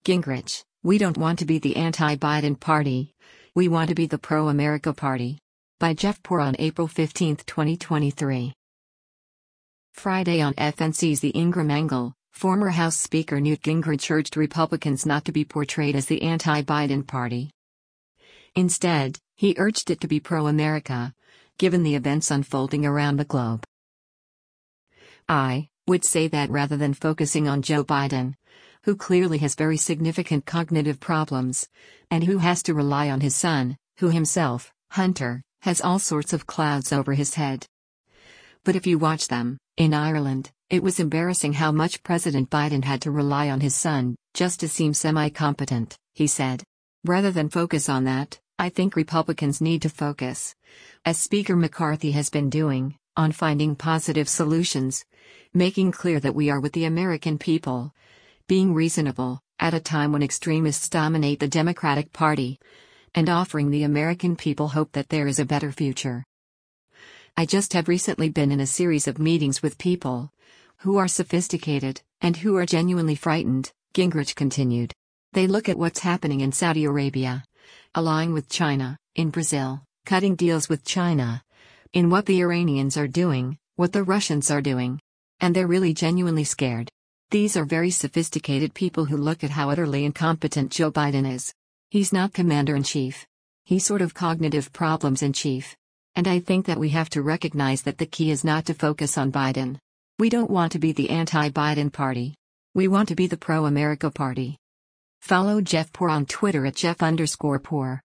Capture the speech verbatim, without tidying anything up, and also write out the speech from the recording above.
Gingrich, we don't want to be the anti-Biden party. We want to be the pro-America party. By Jeff Poor on April fifteenth, twenty twenty-three. Friday on F N C's The Ingraham Angle, former House Speaker Newt Gingrich urged Republicans not to be portrayed as the anti-Biden party. Instead, he urged it to be pro-America, given the events unfolding around the globe. I would say that rather than focusing on Joe Biden, who clearly has very significant cognitive problems, and who has to rely on his son, who himself, Hunter, has all sorts of clouds over his head. But if you watch them, in Ireland, it was embarrassing how much President Biden had to rely on his son, just to seem semi-competent, he said. Rather than focus on that, I think Republicans need to focus, as Speaker McCarthy has been doing, on finding positive solutions, making clear that we are with the American people, being reasonable, at a time when extremists dominate the Democratic Party, and offering the American people hope that there is a better future. I just have recently been in a series of meetings with people who are sophisticated and who are genuinely frightened, Gingrich continued. They look at what's happening in Saudi Arabia, allying with China, in Brazil, cutting deals with China, in what the Iranians are doing, what the Russians are doing. And they're really genuinely scared. These are very sophisticated people who look at how utterly incompetent Joe Biden is. He's not commander-in-chief. He's sort of cognitive problems-in-chief. And I think that we have to recognize that the key is not to focus on Biden. We don't want to be the anti-Biden party. We want to be the pro-America party. Follow Jeff Poor on Twitter at Jeff underscore Poor.